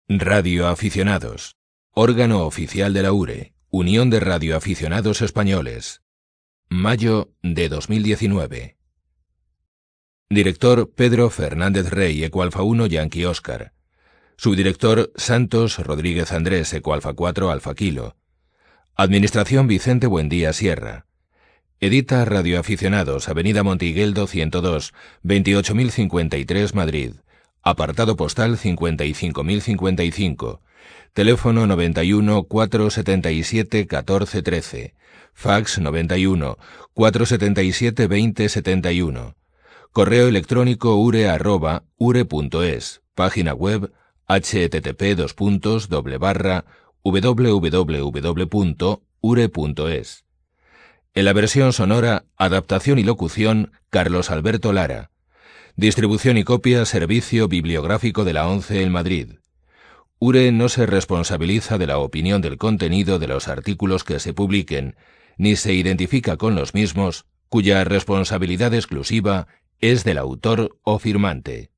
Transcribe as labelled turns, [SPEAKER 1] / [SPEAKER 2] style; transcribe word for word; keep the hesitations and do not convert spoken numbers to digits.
[SPEAKER 1] Radioaficionados. Órgano oficial de la U R E, Unión de Radioaficionados Españoles. Mayo de dos mil diecinueve. Director Pedro Fernández Rey, Ecualfa uno Yankee Oscar. Subdirector Santos Rodríguez Andrés, Ecualfa cuatro Alfa Kilo. Administración Vicente Buendía Sierra. Edita Radioaficionados, Avenida Montigueldo ciento dos, veintiocho mil cincuenta y tres, Madrid. Apartado postal cincuenta y cinco mil cincuenta y cinco. Teléfono noventa y uno, cuatrocientos setenta y siete, catorce trece. Fax noventa y uno, cuatrocientos setenta y siete, veinte setenta y uno. Correo electrónico ure arroba ure punto es. Página web http dos puntos doble barra www punto ure punto es. En la versión sonora, adaptación y locución, Carlos Alberto Lara. Distribución y copia, Servicio Bibliográfico de la ONCE en Madrid. U R E no se responsabiliza de la opinión del contenido de los artículos que se publiquen, ni se identifica con los mismos, cuya responsabilidad exclusiva es del autor o firmante.